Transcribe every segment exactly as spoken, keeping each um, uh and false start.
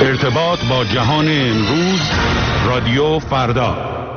ارتباط با جهان امروز، رادیو فردا.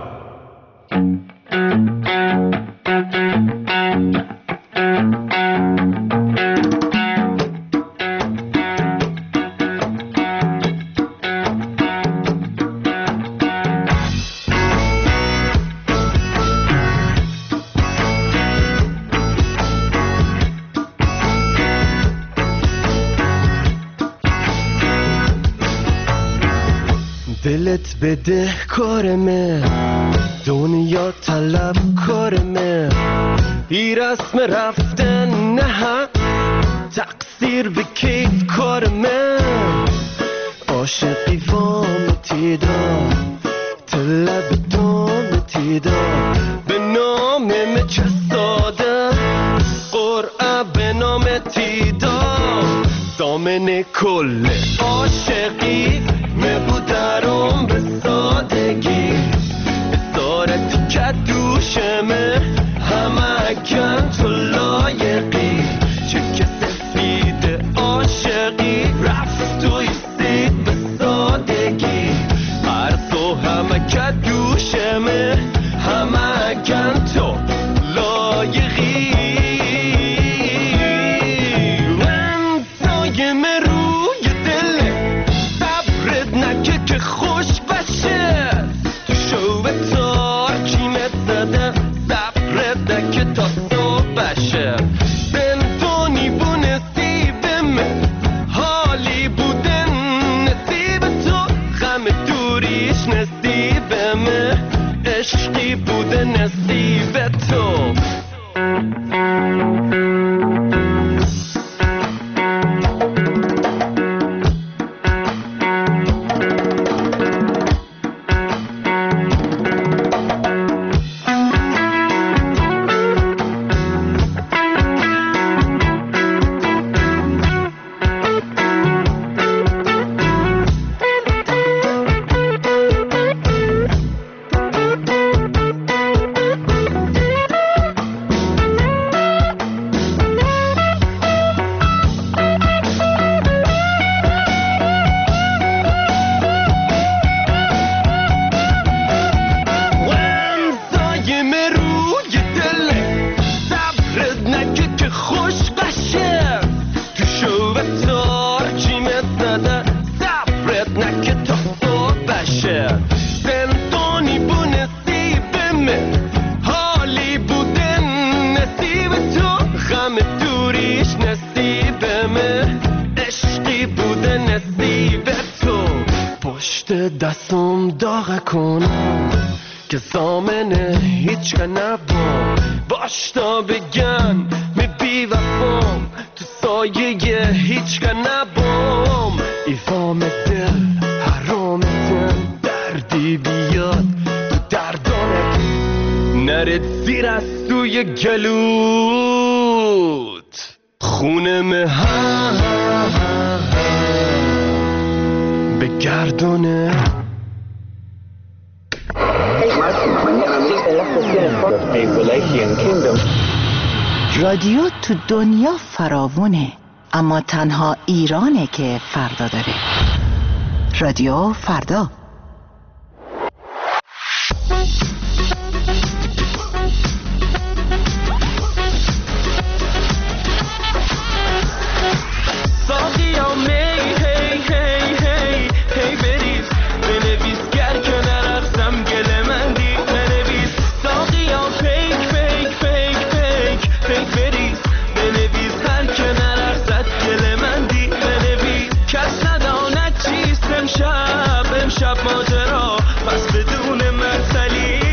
دلت بده کارمه، دنیا طلب کارمه، ای رسم رفتن نه تقصیر بکیت کارمه، عاشقی وامتی دا طلب دامتی دا، به نامم چه ساده قرعه به نامتی دا، دامن کل عاشقی مبودرم به سادگی، اسارتی که دوشمه همه کن تو لایقی، چه سفید عاشقی رفت و ایستید به سادگی، هر تو همه که دوشمه همه کن تو لایقی، من سایم روی دله صبرت نکه که خوش بشه، تو شو به تار کیمت زده صبرت نکه تا صبح بشه، زندانی بو نصیبم حالی بودن نصیب تو، غم دوریش نصیبم عشقی بوده نصیب تو. دستم داغ کنم که زامنه هیچ که نبام، باش تا بگن می بی وفام، تو سایه هیچ که نبام، ایفام دل حرام دل دردی بیاد تو دردانت نرد زیر از توی گلوت خونه مهم به گردونه. رادیو تو دنیا فراوونه، اما تنها ایرانه که فردا داره. رادیو فردا. شب ماجرا پس بدون مثلی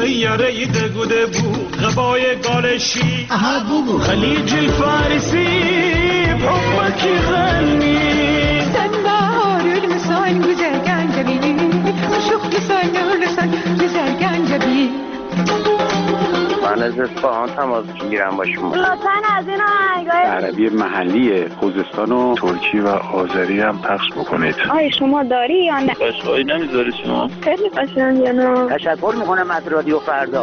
طيارة دقودة بو غباية قالشي أها بوبو خليج الفارسي بحبك يغني سنبار المسان güzel gencebi Aşık lüsen lüsen güzel gencebi من از اصفهان تماس میگیرم با شما. لطفاً از این آهنگای عربی محلی خوزستان و ترکی و آذری هم پخش بکنید. آی شما داری یا نه؟ قشقایی نمیذاری شما؟ خیلی قشنگه نه؟ تشکر میکنم از رادیو فردا.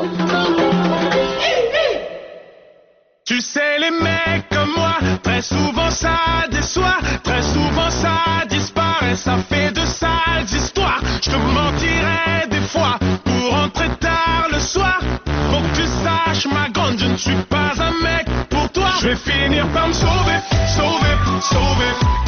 Tu sais les mecs comme moi, très souvent ça déçoit, très souvent ça disparaît, ça fait de sales histoires. Je te mentirais des fois pour rentrer tard le soir. Faut que tu saches ma grande, je ne suis pas un mec pour toi. Je vais finir par me sauver, sauver, sauver.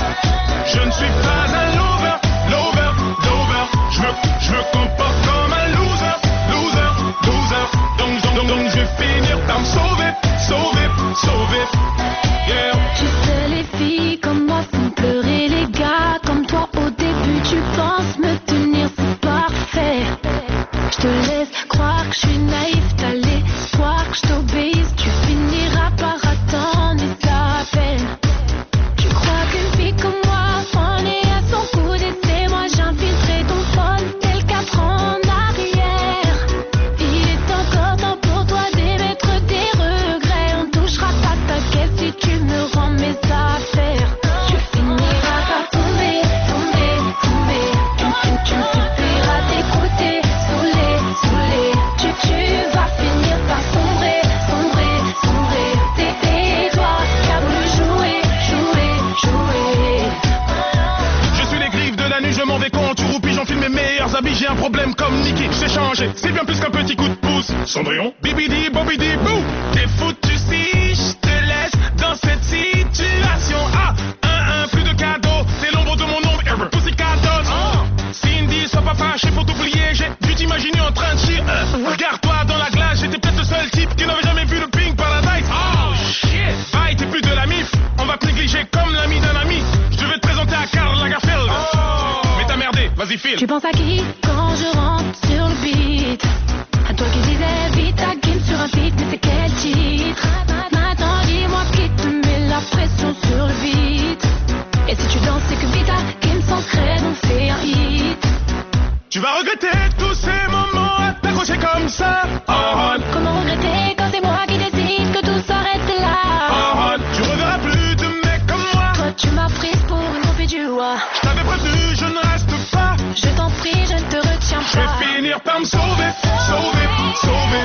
Je ne suis pas un lover, lover, lover. Je me, je me comporte comme un loser, loser, loser. Donc, donc, donc, donc je vais finir par me sauver, sauver, sauver. Yeah. Tu sais les filles comme moi font pleurer les gars comme toi. Au début tu penses me tenir, c'est parfait. Je te laisse croire que je suis naïf, t'as l'espoir que je t'obéisse. Tu finiras par attendre et t'appelles. Tu crois qu'une fille comme moi en est à son coup d'essai. Moi j'infiltrerai ton phone tel quatre ans en arrière. Il est encore temps pour toi d'émettre des regrets. On touchera pas ta caisse si tu me rends mes affaires. Tu finiras par tomber, tomber, tomber. Tu, tu, tu me suffiras d'écouter, saoulé, saoulé. Tu, tu vas finir par sombrer, sombrer, sombrer. C'est toi qui as voulu jouer, jouer, jouer. Je suis les griffes de la nuit, je m'en vais quand tu roupis, j'enfile mes meilleurs habits, j'ai un problème comme Nicky, j'ai changé, c'est bien plus qu'un petit coup de pouce. Cendrillon, bibidi, bobidi, bou. T'es foutu si je te laisse dans cette situation. Ah, un, un, plus de cadeaux, t'es l'ombre de mon ombre, ever. Pussycat Dolls. Oh. Cindy, sois pas fâché, faut t'oublier, j'ai dû t'imaginer en train de chier. Euh, regarde-toi dans la glace, j'étais peut-être le seul type qui n'avait jamais vu le Pink Paradise. Oh, shit. Bye, t'es plus de la mif, on va te négliger comme l'ami d'un ami. Je devais te présenter à Karl Lagerfeld. Oh. Mais t'as merdé, vas-y file. Tu penses à qui quand je rentre sur le beat? À toi qui disais vite à game sur un beat, mais c'est quel titre? Maintenant dis-moi qui te met la pression sur le beat. Et si tu danses c'est que Vita, game sans crête, on fait un hit. Tu vas regretter tous ces moments à t'accrocher comme ça. Oh, Comment regretter quand c'est moi qui décide que tout s'arrête là? oh, tu reverras plus de mecs comme moi. Toi tu m'as prise pour une groupie du roi. Je t'avais prévenu, je ne reste pas. Je t'en prie, je ne te retiens Je vais pas. finir par me sauver, sauver, sauver.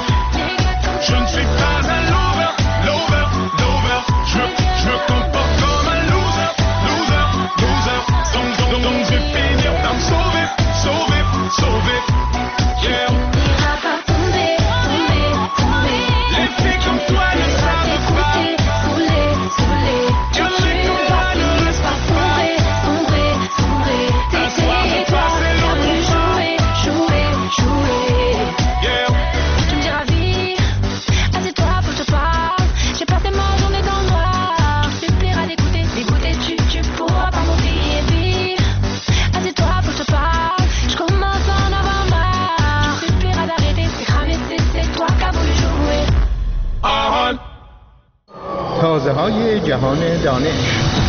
Je ne suis pas un lover, lover, lover. Je me, je me comporte comme un loser, loser, loser. Donc, donc, donc, donc je vais finir par me sauver, sauver, sauver. Yeah. T'iras pas tomber, tomber, tomber. Les filles comme toi ne savent pas. Saoulé, saoulé. Tu vas finir par sombrer, sombrer, sombrer. Un soir, T'es toi, c'est qui as l'autre voulu soir. jouer, jouer, jouer. Yeah. Tu me diras vie, assieds-toi, faut que je te parle. J'ai passé ma journée dans le noir. Tu te plairas d'écouter, d'écouter, tu, tu pourras pas m'oublier. Vie, assieds-toi, faut que je te parle. Je commence à en avoir marre. Tu te plairas d'arrêter, c'est cramé, c'est, c'est toi qui as voulu jouer. آهان تازه های جهان دانش.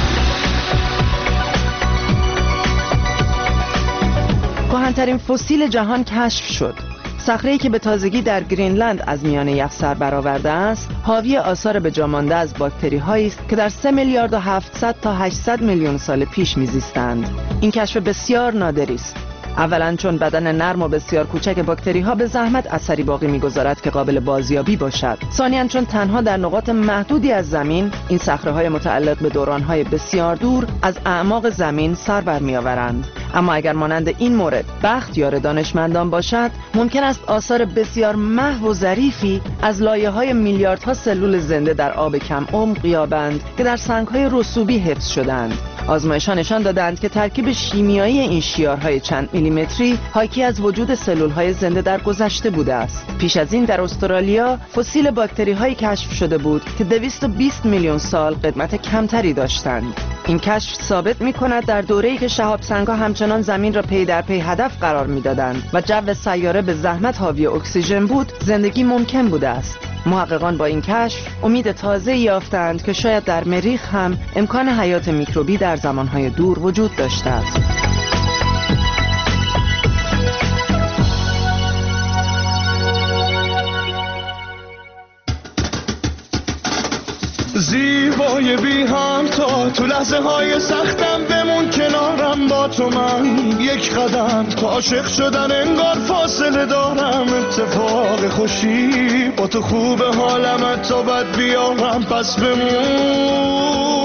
کهن‌ترین فسیل جهان کشف شد. صخره‌ای که به تازگی در گرینلند از میان یخ‌سر برآورده است، حاوی آثار به جا مانده از باکتری‌هایی است که در سه میلیارد و هفتصد تا هشتصد میلیون سال پیش می‌زیستند. این کشف بسیار نادری است. اولاً چون بدن نرم و بسیار کوچک باکتری‌ها به زحمت اثری باقی می‌گذارد که قابل بازیابی باشد. ثانیاً چون تنها در نقاط محدودی از زمین این صخره‌های متعلق به دوران‌های بسیار دور از اعماق زمین سر برمی‌آورند. اما اگر مانند این مورد بخت یار دانشمندان باشد، ممکن است آثار بسیار محو و ظریفی از لایه‌های میلیاردها سلول زنده در آب کم عمق یابند که در سنگ‌های رسوبی حفظ شدند. آزمایش‌ها نشان دادند که ترکیب شیمیایی این شیارهای چند میلیمتری حاکی از وجود سلول‌های زنده در گذشته بوده است. پیش از این در استرالیا فسیل باکتری‌هایی کشف شده بود که دویست و بیست میلیون سال قدمت کمتری داشتند. این کشف ثابت می‌کند در دوره‌ای که شهاب سنگ‌ها همچنان زمین را پی در پی هدف قرار می‌دادند و جو سیاره به زحمت حاوی اکسیژن بود، زندگی ممکن بوده است. محققان با این کشف امید تازه یافتند که شاید در مریخ هم امکان حیات میکروبی در زمانهای دور وجود داشته است. زیبای بی همتا تو لحظه های سختم بمون کنارم، با تو من یک قدم تا عاشق شدن انگار فاصله دارم. اتفاق خوشی با تو خوب حالم تا بد بیارم، پس بمون.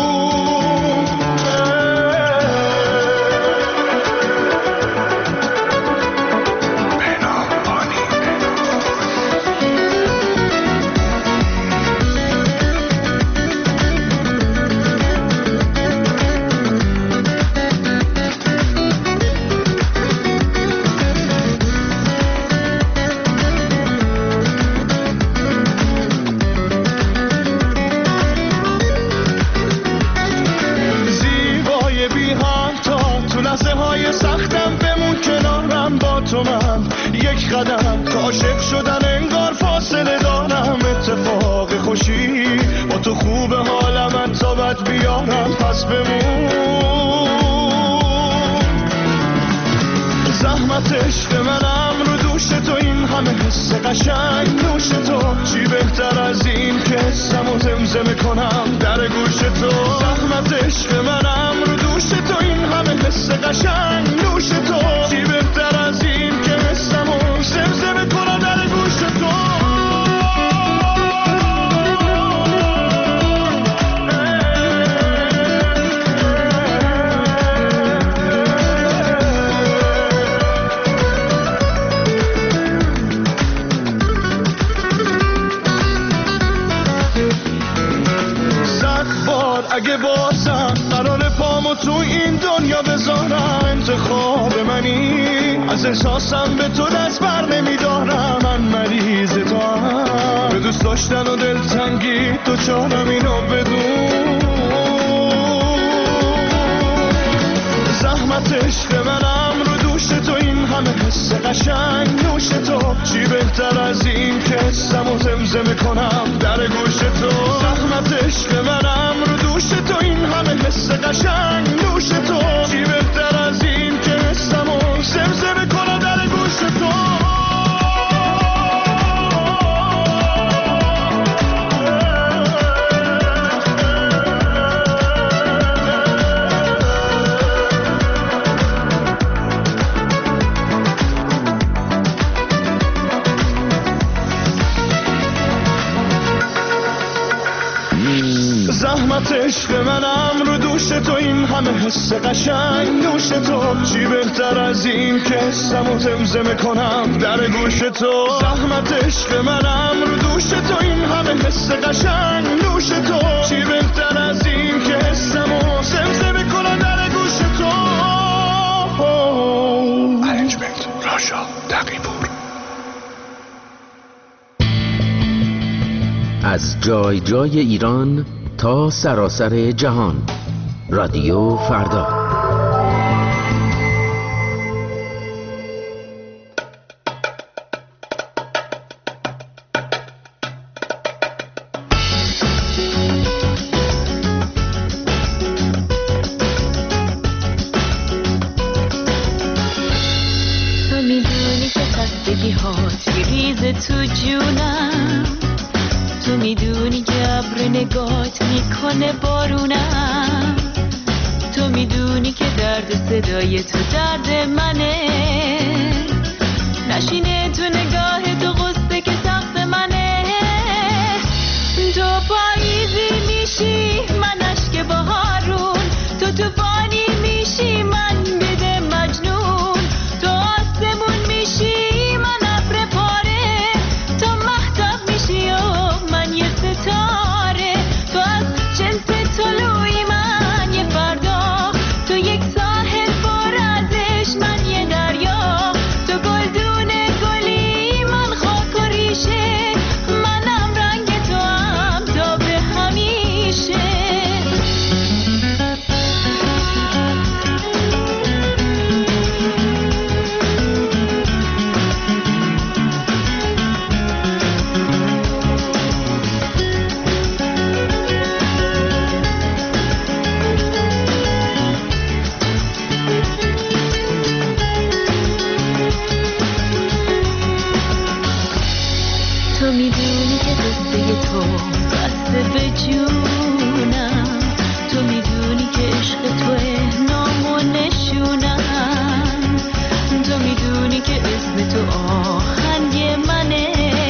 قدم تا عاشق شدن انگار فاصله دارم. اتفاق خوشی با تو خوب حالم تا بد بیارم، پس بمون. زحمت عشق منم رو دوش تو، این همه حس قشنگ نوش تو. چی بهتر از این که حسمو زمزمه کنم در گوش تو. زحمت عشق منم رو دوش تو، این همه حس قشنگ نوش تو. چی بهتر از این که حسمو زمزمه کنم در گوش تو. اگه بازم قرار پامو تو این دنیا بذارم، انتخاب منی از احساسم به تو دست بر نمیدارم. من مریض تو هم به دوست داشتن و دلتنگی، تو چارم اینو بدون. زحمت عشق منم رو دوش تو، این همه حس قشنگ نوش تو. چی بهتر از این که حسمو زمزمه کنم در گوش تو. زحمت عشق منم رو دوش تو، این همه حس قشنگ نوش تو. چی بهتر از این که حسمو زمزمه کنم در گوش تو. زحمت عشق منم رو دوش تو، این همه حس قشنگ نوش تو. چی بهتر از این که حسمو زمزمه کنم در گوش تو. زحمت عشق منم رو دوش تو، این همه حس قشنگ نوش تو. چی بهتر از این که حسمو زمزمه کنم در گوش تو. ارنجمنت راشا تقی‌پور. از جای جای ایران تا سراسر جهان، رادیو فردا. تو میدونی که خستگی هات ریز تو جونم، تو میدونی که ابر نگات میکنه بارونم، تو میدونی که درد صدای تو درد منه، نشینه تو نگاه تو غصه که سقف منه. تو پاییزی میشی من اشک بهارون، تو توفانی میشی من بده مجنون، تو آسمون میشی من ابر پاره، تو مهتاب میشی و من یه ستاره، تو از جنس طلوعی من یه فردا میدونی که قصه تو بسته به جونم، تو میدونی که عشق توه نام و نشونم، تو میدونی که اسم تو آهنگ منه،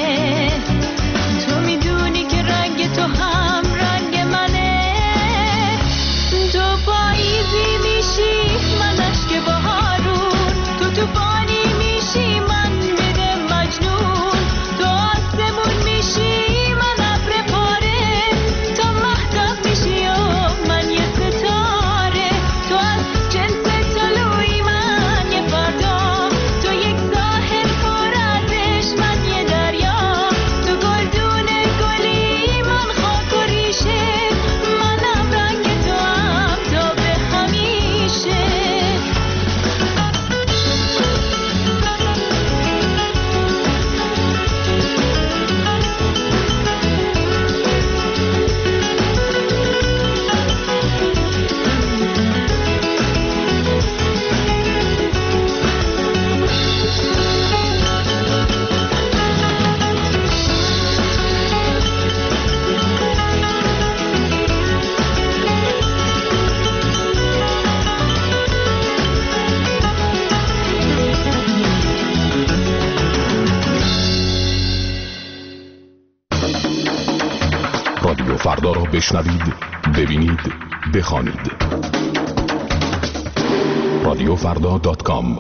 تو میدونی که رنگ تو هم رنگ منه. تو پاییزی میشی من عشق بهارون، تو توفانی میشی من بده مجنون، تو آسمون میشی من ابر پاره، تو مهتاب میشی و من یه ستاره، تو از جنس طلوعی من یه فردا، تو یک ساحل پر از عشق من یه دریا، تو گلدون گلی من خاک و ریشه، منم رنگ تو هم تا به همیشه. رادیو فردا را بشنوید، ببینید، بخوانید. رادیو فردا دات کام.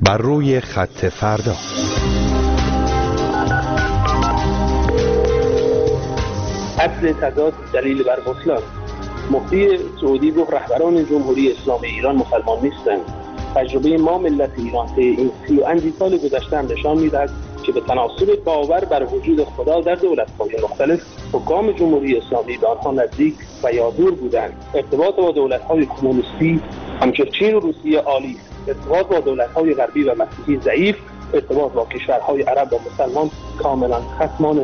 بر روی خط فردا. اصل تضاد دلیل بر بطلان. مفتی سعودی گفت رهبران جمهوری اسلامی ایران مسلمان نیستند. تجربه ما ملت ایران طی این سی و اندی سال گذشته نشان می‌دهد که به تناسب باور بر وجود خدا در دولت‌های مختلف حکام جمهوری اسلامی به آنها نزدیک و یا دور بودند. ارتباط با دولت‌های کمونیستی همچون چین و روسیه عالی، ارتباط با دولت‌های غربی و مسیحی ضعیف، ارتباط با کشورهای عرب و مسلمان کاملا خصمانه.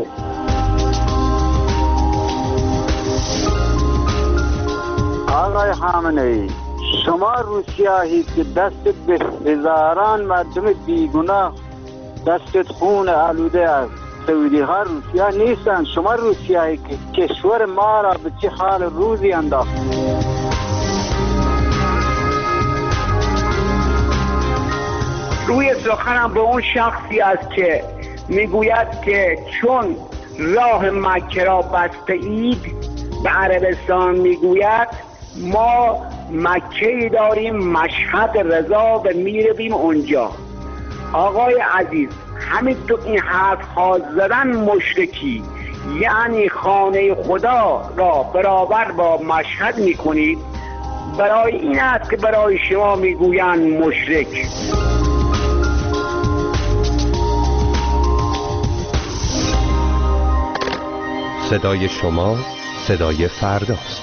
آقای خامنه‌ای، شما روسیایی که دست به هزاران مردم بیگناه دستت خون آلوده است. سعودی ها روسیا نیستن. شما روسیایی که کشور ما را به چه حال روزی انداخت. روی سخنم به اون شخصی است که میگوید که چون راه مکه را بسته اید، به عربستان میگوید ما مکه داریم مشهد رضا و میرویم اونجا. آقای عزیز، همین تو این حرف ها زدن مشرکی، یعنی خانه خدا را برابر با مشهد میکنید. برای این است که برای شما میگویند مشرک. صدای شما صدای فرداست.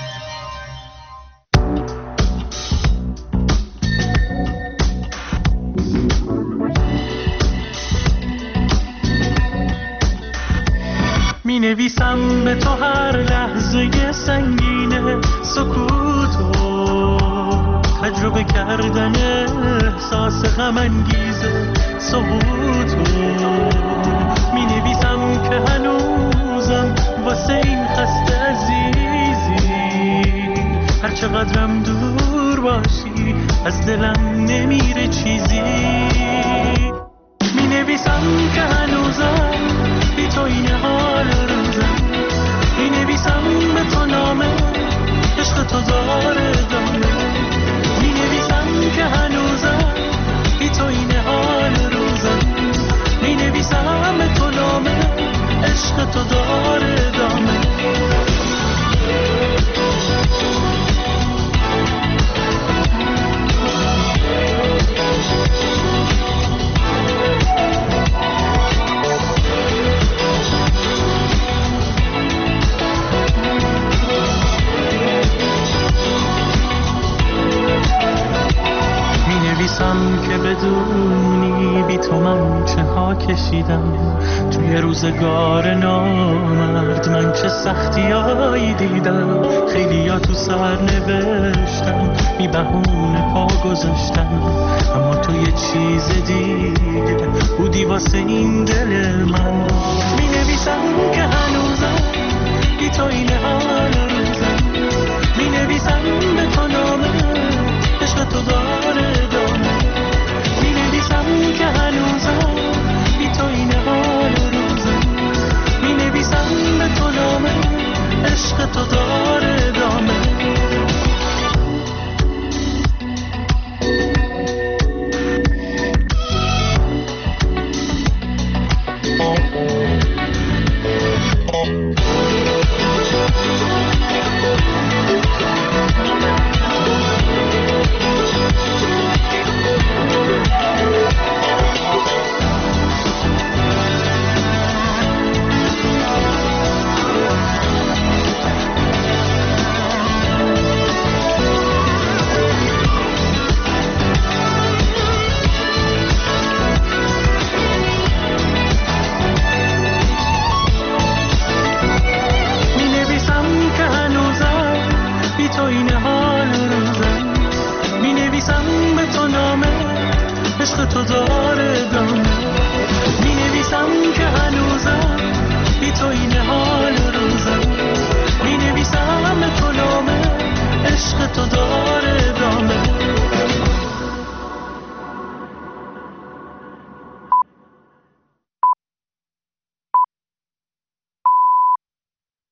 می نویسم به تو هر لحظه سنگینه سکوتو، تجربه کردن احساس غم انگیزه سقوطو. می نویسم که هنوزم واسه این خسته عزیزی، هر چقدرم دور باشی از دلم نمیره چیزی. می نویسم که هنوزم بی تو این حال روزم، می نویسم به تو نامه عشق تو داره دامه. می نویسم که هنوزم بی تو این حال روزم، می نویسم به تو نامه عشق تو داره دامه. که بدونی بی تو من چه ها کشیدم، توی روزگار نامرد من چه سختیایی دیدم. خیلی ها تو سر نوشتم بی بهونه پا گذاشتم، اما تو یه چیز دیگه بودی واسه این دل من. می نویسم که هنوز